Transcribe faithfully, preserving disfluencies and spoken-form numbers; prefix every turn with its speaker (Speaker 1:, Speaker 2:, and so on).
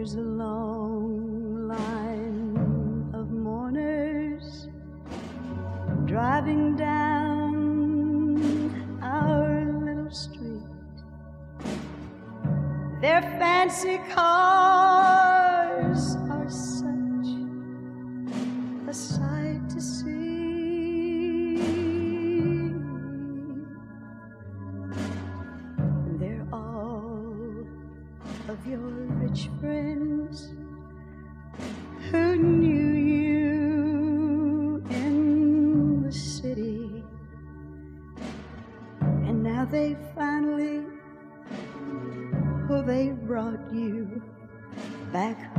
Speaker 1: There's a long line of mourners driving down our little street. Their fancy cars are such a sight to see. They're all of your rich friends who knew you in the city, and now they finally, oh, they brought you back